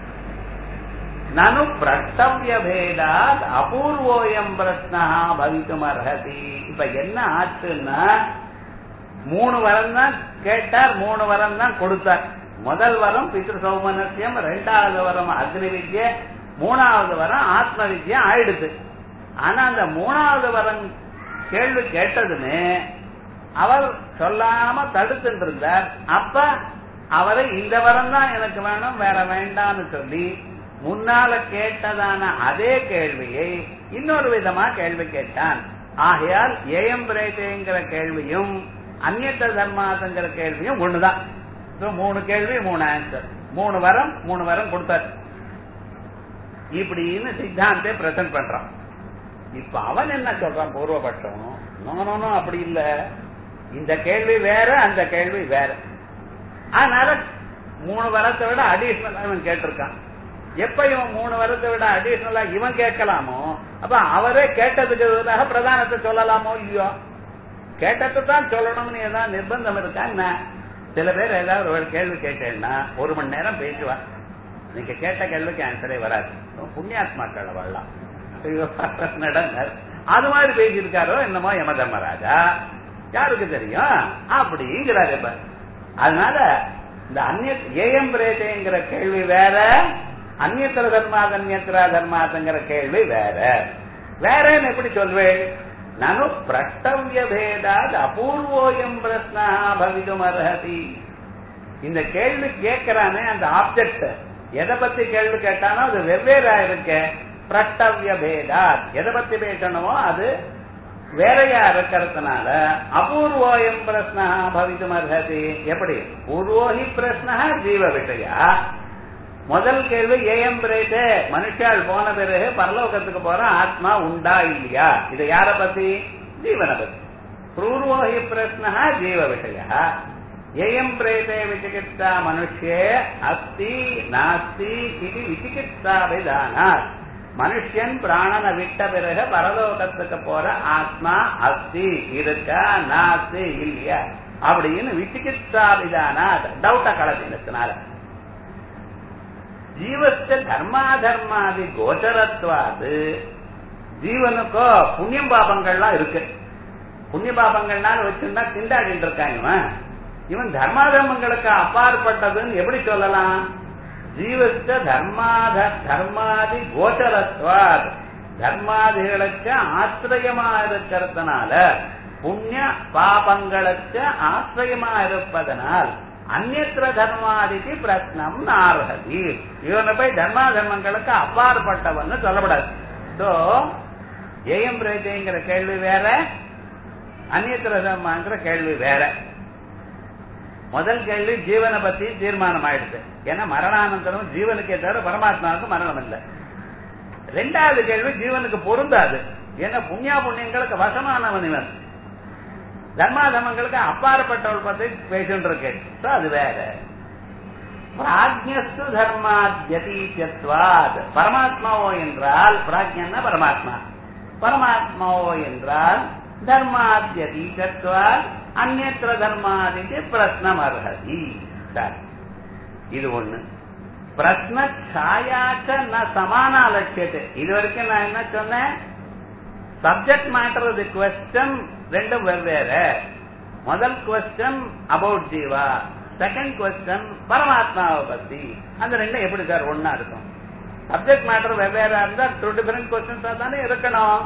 நனு பிரஷ்டவ்ய பேதாத் அபூர்வோயம் பிரஸ்னா பவித்தும் அர்ஹதி. இப்ப என்ன ஆச்சுன்னா மூணு வரம் தான் கேட்டார். மூணு வரம் தான் கொடுத்தார். முதல் வரம் பித்ரு சௌமனஸ்யம், ரெண்டாவது வரம் அக்னி வித்யை, மூணாவது வரம் ஆத்ம வித்யா ஆயிடுது. ஆனா அந்த மூணாவது வரம் கேள்வி கேட்டதுன்னு அவர் சொல்லாம தடுத்துட்டு இருந்தார். அப்ப அவரை இந்த வரம் தான் எனக்கு வேணும் வேற வேண்டாம்னு சொல்லி முன்னால கேட்டதான அதே கேள்வியை இன்னொரு விதமா கேள்வி கேட்டான். ஆகையால் ஏயம் பிரேதேங்கிற கேள்வியும் அந்நியத்த தர்மாசங்கிற கேள்வியும் ஒண்ணுதான். மூணு கேள்வி மூணு ஆன்சர், மூணு வரம் மூணு வரம் கொடுத்தார். இப்படின்னு சித்தாந்தத்தை பிரசன்ட் பண்றான். இப்ப அவன் என்ன சொல்றான்? பூர்வபட்சம் நோனோ அப்படி இல்ல, இந்த கேள்வி வேற அந்த கேள்வி வேற. அதனால மூணு வரத்தை விட அடிஷனலா இவன் கேட்டிருக்கான். எப்ப இவன் மூணு வரத்தை விட அடிஷனலா இவன் கேட்கலாமோ அப்ப அவரே கேட்டதுக்கு பிரதானத்தை சொல்லலாமோ இல்லையோ? கேட்டது தான் சொல்லணும்னு ஏதாவது நிர்பந்தம் இருக்கா என்ன? சில பேர் ஏதாவது ஒரு கேள்வி கேட்டேன்னா ஒரு மணி நேரம் பேசுவார். நீங்க கேட்ட கேள்விக்கு ஆன்சரே வராது. புண்ணியாத்மாக்கள் வரலாம் நடனர் அது மாதிரி பேசியிருக்காரோ என்னமோ யம தர்மராஜா, யாருக்கு தெரியும் அப்படிங்கிறாரு. இப்ப அதனால இந்த அந்நிய ஏயம் பிரேதேங்கிற கேள்வி வேற, அந்நியத்திர தர்மாத் அந்நியத்திரா தர்மாத்ங்கிற கேள்வி வேற. வேறன்னு எப்படி சொல்வேன்? நனு பிரஷ்டவ்ய பேதாத் அபூர்வோயம் பிரஸ்னா பவிதும் அர்ஹதி. இந்த கேள்வி கேட்கிறானே அந்த ஆப்ஜெக்ட் எதை பத்தி கேள்வி கேட்டானோ அது வெவ்வேறா இருக்க. பிரஷ்டவ்ய பேதாத் எதை பத்தி பேசணுமோ அது வேறையா இருக்கிறதுனால அபூர்வோயம் பிரஸ்னா பவிதும் அர்ஹதி. எப்படி? பூர்வோஹி பிரஸ்னா ஜீவ விஷயா. முதல் கேள்வி ஏயம் பிரேதே, மனுஷால் போன பிறகு பரலோகத்துக்கு போற ஆத்மா உண்டா இல்லையா? இது யார பத்தி? ஜீவனை பத்தி. பூர்வோஹி பிரஸ்னா ஜீவ விஷயா. ஏயம் பிரேதே விசிகித்சா மனுஷ்யே அஸ்தி நாஸ்தி இது விசிகித்சா விதானாத். மனுஷன் பிராணனை விட்ட பிறகு பரலோகத்துக்கு போற ஆத்மா அஸ்தி இருக்கா நாஸ்தி இல்லையா அப்படின்னு விசிகித்சா விதானாத் டவுட்ட கலத்தினத்தினால ஜீவஸ்த தர்மாதர்மாதி கோச்சரத்வாது. ஜீவனுக்கோ புண்ணியம் பாபங்கள்லாம் இருக்கு. புண்ணிய பாபங்கள்னால வச்சிருந்தா திண்டாடிட்டு இருக்கான் இவன். இவன் தர்மாதர்மங்களுக்கு அப்பாற்பட்டதுன்னு எப்படி சொல்லலாம்? ஜீவஸ்த தர்மாத தர்மாதி கோச்சரத்வாது. தர்மாதிகளுக்கு ஆசிரியமா இருக்கிறதுனால, புண்ணிய பாபங்களுக்கு ஆசிரியமா இருப்பதனால் அந்நியத்திர தர்மாதிக்கு பிரஸ்னம் நார்ஹதி. இவனை போய் தர்மா தர்மங்களுக்கு அப்பாற்பட்டவன்னு சொல்லப்படாது. சோ ஏயம் பிரேதேங்கிற கேள்வி வேற, அந்நியத்திர தர்மாங்கிற கேள்வி வேற. முதல் கேள்வி ஜீவனை பத்தி தீர்மானம் ஆயிடுச்சு. ஏன்னா மரணானந்தரம் ஜீவனுக்கே தவிர பரமாத்மாவுக்கு மரணம் இல்லை. ரெண்டாவது கேள்வி ஜீவனுக்கு பொருந்தாது. ஏன்னா புண்ணியா புண்ணியங்களுக்கு வசமானவன் இவன். தர்மாதர்மங்களுக்கு அப்பாற்பட்டவள் பத்தி பேசிட்டு இருக்கேன். அது வேற. பிராஜ்யஸ்து தர்மாத்யதீத்யத்வாத். பரமாத்மாவோ என்றால் பிராஜ்யன்னா பரமாத்மா, பரமாத்மாவோ என்றால் தர்மாத்யதீத்யத்வாத் அந்நியத்திர தர்மாதிக்கு பிரஸ்னம் அர்ஹதி. இது ஒண்ணு. பிரஸ்ன சாயாச்ச ந சமானா லட்சியத்தை. இது வரைக்கும் நான் என்ன சொன்னேன்? சப்ஜெக்ட் மேட்டர் தி குவெஸ்டன் ரெண்டும் வெவ்வேறு. முதல் குவெஸ்டன் அபவுட் ஜீவா, செகண்ட் குவெஸ்டன் பரமாத்மாவை பத்தி. அந்த ரெண்டும் எப்படி சார் ஒன்னா இருக்கும்? சப்ஜெக்ட் மேட்டர் வெவ்வேறா இருந்தா டூ டிஃபரெண்ட் குவெஸ்டன்ஸா தானே இருக்கணும்.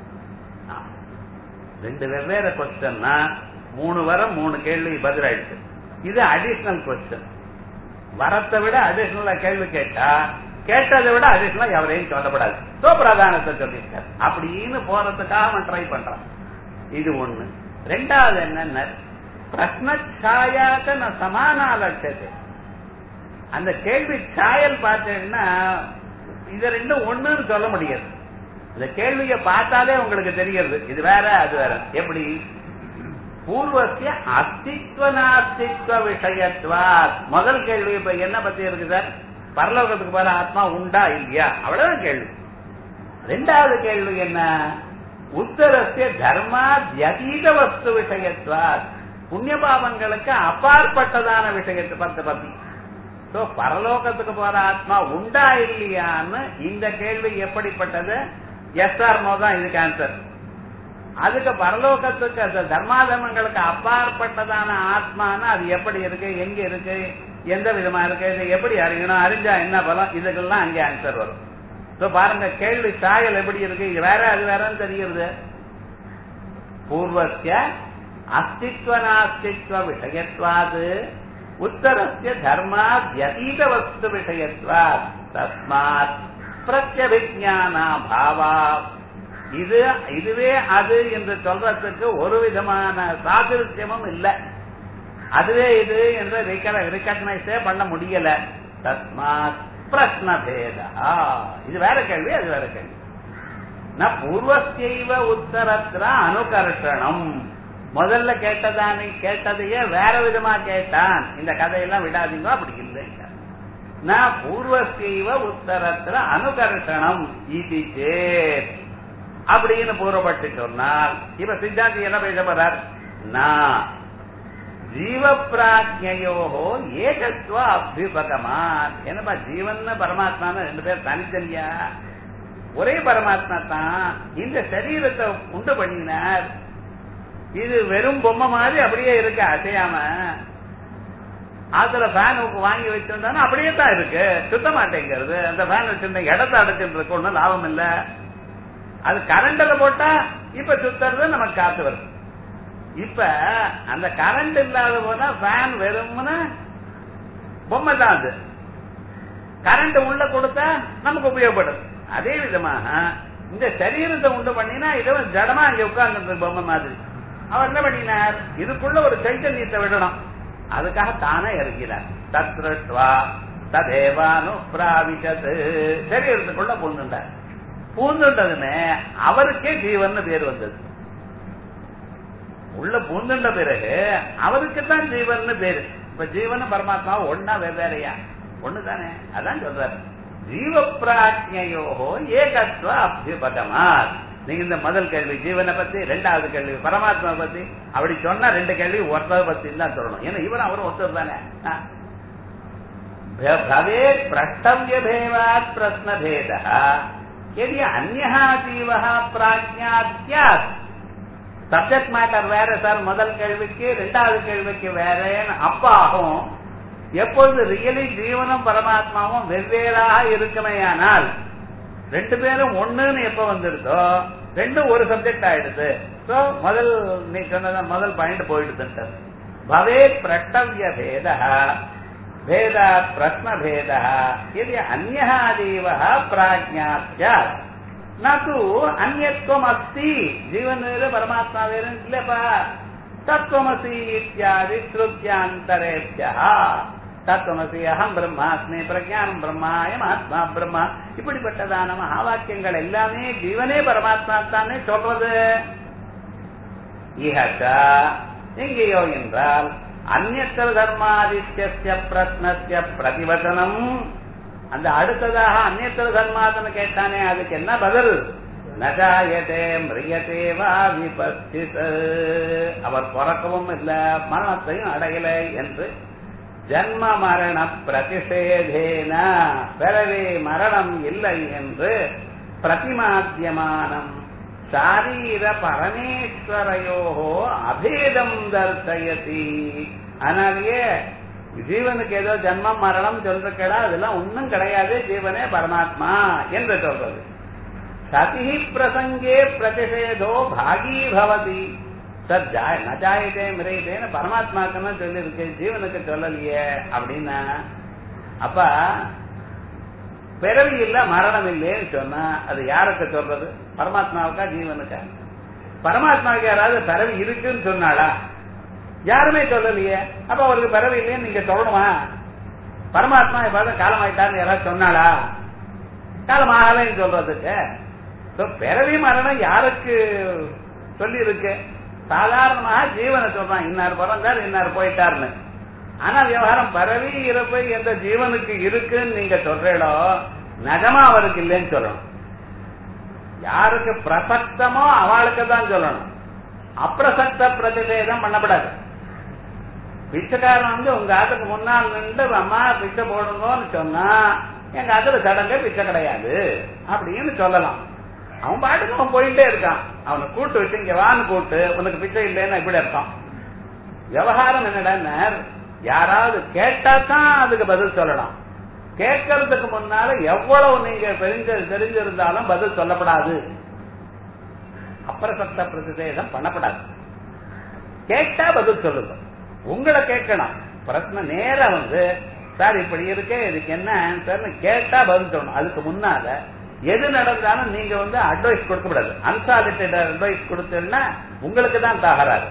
ரெண்டு வெவ்வேறு குவெஸ்டன்னா மூணு வரம் மூணு கேள்வி பதிலாயிடுச்சு. இது அடிஷனல் குவெஸ்டன். வரத்தை விட அடிஷனலா கேள்வி கேட்டா கேட்டதை விட அடிஷனலா எவரையும் சொல்லப்படாது. சோ பிரதானத்தை சொல்லியிருக்காரு அப்படின்னு போறதுக்காக அவன் ட்ரை பண்றான். இது ஒண்ணு. ரெண்டாவது என்ன? பிரஸ்னச்சாயாக நான் சமானா லட்சத்தை. அந்த கேள்வி சாயல் பார்த்தேன்னா இது ரெண்டும் ஒண்ணுன்னு சொல்ல முடியாது. இந்த கேள்வியை பார்த்தாலே உங்களுக்கு தெரிகிறது இது வேற அது வேற. எப்படி? பூர்வசிய அஸ்தித்வ நாஸ்தித்வ விஷயத்வா. முதல் கேள்வி இப்ப என்ன பத்தி இருக்கு சார்? பரலோகத்துக்கு போற ஆத்மா உண்டா இல்லையா, அவ்வளவுதான் கேள்வி. ரெண்டாவது கேள்வி என்ன? உத்தரஸ்ய தர்மாத்யதீத வஸ்து விஷயத்வா. புண்ணிய பாபங்களுக்கு அப்பாற்பட்டதான விஷயத்தை பத்தி பத்தி. சோ பரலோகத்துக்கு போற ஆத்மா உண்டா இல்லையான்னு இந்த கேள்வி எப்படிப்பட்டது? எஸ் ஆர் நோ தான் இதுக்கு ஆன்சர். அதுக்கு பரலோகத்துக்கு அந்த தர்மாதர்மங்களுக்கு அப்பாற்பட்டதான ஆத்மானா அது எப்படி இருக்கு, எங்க இருக்கு, எந்த விதமா இருக்கு, இது எப்படி அறியணும், அறிஞ்சா என்ன பலம், இதுக்கெல்லாம் அங்கே ஆன்சர் வரும். சோ பாருங்க கேள்வி சாயல் எப்படி இருக்கு, இது வேற அது வேறன்னு தெரியுது. பூர்வஸ்ய அஸ்தித்வ நாஸ்தித்வ விஷயத்வாது உத்தரஸ்ய தர்மாத் யதீத வஸ்து விஷயத்வாத் தஸ்மாத் பிரத்யபிஜ்ஞானா பாவா. இது இதுவே அது என்று சொல்றதுக்கு ஒரு விதமான சாதிருத்தியமும் இல்லை. அதுவே இது என்று ரெகக்னைஸே பண்ண முடியல. தஸ்மாத் பிரஷ்ன பேதா. இது வேற கேள்வி, அது வேற கேள்வி. நான் பூர்வஸ்யைவ உத்தரத்திர அனுகர்ஷணம். முதல்ல கேட்டதானே கேட்டதையே வேற விதமா கேட்டான். இந்த கதையெல்லாம் விடாதீங்க, அப்படி இல்லை. நான் பூர்வஸ்யைவ உத்தரத்திர அனுகர்ஷணம் இது சேத் அப்படின்னு பூர்வப்பட்டு சொன்னால், இப்ப சித்தாந்தி என்ன பேச போறார்? நான் ஜீவ பிராஜ்யோகோ ஏகத்துவ அபியுபகமான். என்னப்பா ஜீவன் பரமாத்மான்னு ரெண்டு பேர் தனித்தனியா? ஒரே பரமாத்மா தான் இந்த சரீரத்தை உண்டு பண்ணினார். இது வெறும் பொம்மை மாதிரி அப்படியே இருக்கு, அசையாம. அதுல ஃபேன் வாங்கி வச்சிருந்தா அப்படியே தான் இருக்கு, சுத்த மாட்டேங்கிறது. அந்த ஃபேன் வச்சிருந்த இடத்த அடைச்சிட்டு இருக்கு, ஒன்னும் லாபம் இல்ல. அது கரண்ட்ல போட்டா இப்ப சுத்துறது நமக்கு காத்து வருது. இப்ப அந்த கரண்ட் இல்லாத போனா ஃபேன் வெறும்னு பொம்மை தான். அது கரண்ட் உள்ள கொடுத்தா நமக்கு உபயோகப்படுது. அதே விதமாக இந்த சரீரத்தை உண்டு பண்ணினா இதை ஜடமா அங்க உட்கார்ந்து பொம்மை மாதிரி. அவர் என்ன பண்ணினார்? இதுக்குள்ள ஒரு சைத்தன்யத்தை விடணும், அதுக்காக தானே இறக்கிறார். தத்ருஷ்வா ததேவானு பிராவிஷத்து. சரீரத்துக்குள்ள பூந்துட்டார். பூந்துட்டதுமே அவருக்கே ஜீவன் பேர் வந்தது. உள்ள பூந்துட்ட பிறகு அவருக்கு தான் ஜீவன் பேரு. இப்ப ஜீவன் பரமாத்மா ஒன்னா வெவ்வேறையா? ஒண்ணுதானே. அதான் சொல்றாரு ஜீவ பிராஜ்யோகோ ஏகத்துவ அபியுபகமாத். நீங்க இந்த முதல் கேள்வி ஜீவனை பத்தி, ரெண்டாவது கேள்வி பரமாத்மா பத்தி, அப்படி சொன்னா ரெண்டு கேள்வி ஒருத்தர் பத்தி தான் சொல்லணும். ஏன்னா இவரும் அவரும் ஒருத்தர் தானே. பவே பிரஷ்டவ்ய பேவாத் பிரஸ்ன பேதா यदि अन्यः जीवः प्राज्ञात् स्यात्. சப்ஜெக்ட் மேட்டர் வேற சார் முதல் கேள்விக்கு, ரெண்டாவது கேள்விக்கு வேறேன்னு அப்ப ஆகும். எப்பொழுது ரியலி ஜீவனும் பரமாத்மாவும் வெவ்வேறாக இருக்குமையானால், ரெண்டு பேரும் ஒண்ணுன்னு எப்ப வந்துருதோ ரெண்டும் ஒரு சப்ஜெக்ட் ஆயிடுது. சோ முதல் நீ சொன்ன முதல் பாயிண்ட் போயிடுது. பவே பிரஷ்டவ்ய பேதா भेदा प्रश्न भेदा यदि अन्यः जीवः प्राज्ञात् स्यात् न तु अन्यत्वम् अस्ति. जीवन वेरे परमात्मा वेरे इल्लप्पा. तत्त्वमसि इत्यादि श्रुत्यान्तरेभ्यः तत्त्वमसि अहं ब्रह्मास्मि प्रज्ञानं ब्रह्म अयम् आत्मा ब्रह्म இப்படிப்பட்டதான மகாவாக்கியங்கள் எல்லாமே ஜீவனே பரமாத்மா தானே சொல்றது. இஹச்ச எங்கேயோ என்றால் அந்நியத்திர தர்மாதித்ய பிரஸ்னஸ்ய பிரதிவதனம். அந்த அடுத்ததாக அந்நியத்திர தர்மாதன கேட்டானே, அதுக்கு என்ன பதில்? நஜாயதே மிரியதே வா விபஸ்தித. அவர் பிறக்கவும் இல்லை மரணத்தையும் அடையலை என்று ஜன்ம மரண பிரதிஷேதேன பிறவே மரணம் இல்லை என்று பிரதிமாத்தியமானம் சாரீர பரமேஸ்வரையோகோ அபேதம் தர்சயதி. அதனாலேயே ஜீவனுக்கு ஏதோ ஜன்மம் மரணம் சொல்றா, அதெல்லாம் ஒன்னும் கிடையாது, ஜீவனே பரமாத்மா என்று சொல்றது. சதி பிரசங்கே பிரதிஷேதோ பாகி பவதி. சார் நஜாயதே மிரேதேன்னு பரமாத்மாக்குன்னு சொல்லி இருக்கு, ஜீவனுக்கு சொல்லலையே அப்படின்னா, அப்ப பிறவி இல்ல மரணம் இல்லைன்னு சொன்னா அது யாருக்கு சொல்றது? பரமாத்மாவுக்கா ஜீவனுக்கா? பரமாத்மாவுக்கு யாராவது பிறவி இருக்குன்னு சொன்னாளா? யாருமே சொல்லலையே. அப்ப அவருக்கு பிறவி இல்லைன்னு நீங்க சொல்லணுமா? பரமாத்மா இப்ப காலமாயிட்டான்னு யாராவது சொன்னாளா? காலமாகலன்னு சொல்றதுக்கு பிறவி மரணம் யாருக்கு சொல்லி இருக்கு? சாதாரணமாக ஜீவனை சொல்றான், இன்னார் பிறந்தார் இன்னார் போயிட்டார்னு. ஆனா விவகாரம் பிறவி இறப்பை எந்த ஜீவனுக்கு இருக்குன்னு நீங்க சொல்றீங்களோ, நிஜமா அவருக்கு இல்லைன்னு சொல்லணும். யாருக்கு பிரசக்தமோ அவளுக்கு தான் சொல்லணும். அப்பிரசக்த பிரதிஷேதம் பண்ணப்படாது. பிச்சைக்காரன் வந்து உங்க ஆத்துக்கு முன்னால் நின்று அம்மா பிச்சை போடுங்கன்னு சொன்னா, எங்க ஆத்துல சடங்கு பிச்சை கிடையாது அப்படின்னு சொல்லலாம். அவன் பாட்டுக்கு அவன் போயிட்டே இருக்கான். அவனை கூட்டு வச்சு இங்க வான்னு கூட்டு உனக்கு பிச்சை இல்லைன்னு இப்படி இருக்கான். விவகாரம் என்னடா, யாராவது கேட்டா தான் அதுக்கு பதில் சொல்லலாம். கேட்கறதுக்கு முன்னால எவ்வளவு நீங்க தெரிஞ்ச தெரிஞ்சிருந்தாலும் பதில் சொல்லப்படாது. அப்பிரசக்த பிரதிஷேதம் பண்ணப்படாது. கேட்டா பதில் சொல்லுங்க. உங்களை கேட்கணும். பிரச்சனை நேரா வந்து சார் இப்படி இருக்கே, இதுக்கு என்ன ஆன்சர்னு கேட்டா பதில் சொல்லணும். அதுக்கு முன்னால எது நடந்தாலும் நீங்க வந்து அட்வைஸ் கொடுக்க கூடாது. அன்சாலிட்டட் அட்வைஸ் கொடுத்தீங்கன்னா உங்களுக்கு தான் தகராறு.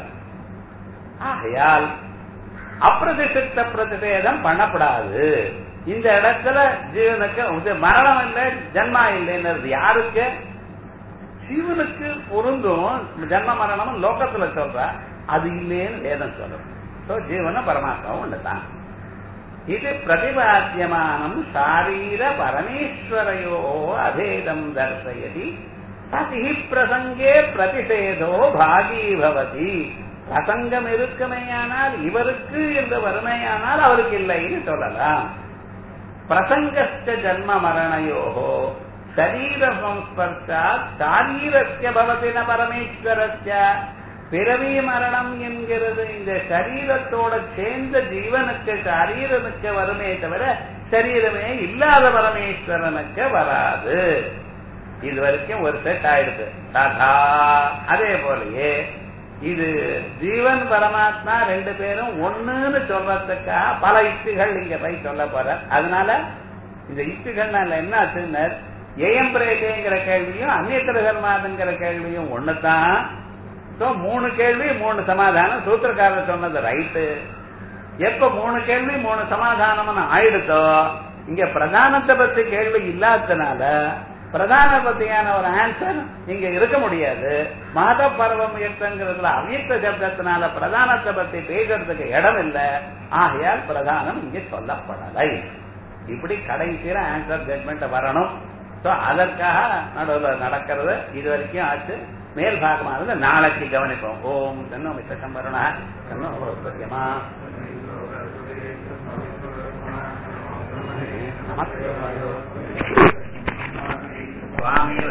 ஆகையால் அப்பிரதிஷ்ட பிரதிஷேதம் பண்ணப்படாது. இந்த இடத்துல ஜீவனுக்கு மரணம் இல்லை, ஜன்மா இல்லைன்றது யாருக்கு? ஜீவனுக்கு பொருந்தும். ஜன்ம மரணம் லோகத்துல சொல்ற அது இல்லைன்னு வேதம் சொல்லும். ஜீவன பரமாத்மாவும் ஒண்ணுதான். இது பிரதிபாத்தியமானம் சாரீர பரமேஸ்வரையோ அபேதம் தர்சயதி சதி பிரசங்கே பிரதிஷேதோ பாகி பவதி. பிரசங்கம் இருக்குமேயானால் இவருக்கு என்று வறுமையானால் அவருக்கு இல்லைன்னு சொல்லலாம். பிரசங்கஸ்ட ஜன்ம மரணயோகோ சரீர சம்ஸ்பர்ஷா சாரீரஸ்ய பவதின பரமேஸ்வரஸ்ய. பிறவி மரணம் என்கிறது இந்த சரீரத்தோட சேர்ந்த ஜீவனுக்கு சரீரனுக்கு வருமே தவிர சரீரமே இல்லாத பரமேஸ்வரனுக்கு வராது. இது வரைக்கும் ஒரு செட் ஆயிடுது. ததா அதே போலயே இது ஜீவன் பரமாத்மா ரெண்டு பேரும் ஒண்ணுன்னு சொல்றதுக்காக பல யுக்திகள் இங்க போய் சொல்ல போற. அதனால இந்த யுக்திகள் என்ன ஆச்சுன்னு ஏஎம் பிரேகங்கிற கேள்வியும் அந்நியத்திர தர்மாதுங்கிற கேள்வியும் ஒண்ணுதான். மூணு கேள்வி மூணு சமாதானம். சூத்திரக்காரர் சொன்னது ரைட்டு. எப்ப மூணு கேள்வி மூணு சமாதானம் ஆயிடுத்தோ இங்க பிரதானத்தை பத்தி கேள்வி இல்லாததுனால பிரதான பத்தியான ஒரு ஆன்சர் இங்க இருக்க முடியாது. மாத பருவம் இயக்கங்கிறதுல அவ்வியக்த சப்தத்தினால பிரதானத்தை பத்தி பேசுறதுக்கு இடம் இல்லை. ஆகையால் பிரதானம் இங்க சொல்லப்படலை. இப்படி கடைசியில ஆன்சர் ஜட்மெண்ட் வரணும். அதற்காக நடுவில் நடக்கிறது. இது வரைக்கும் ஆச்சு. மேல் பாகமானது நாளைக்கு கவனிப்போம். ஓம் தன்னோ மித்தம் வருண தன்னோ சத்தியமா நமஸ்தே.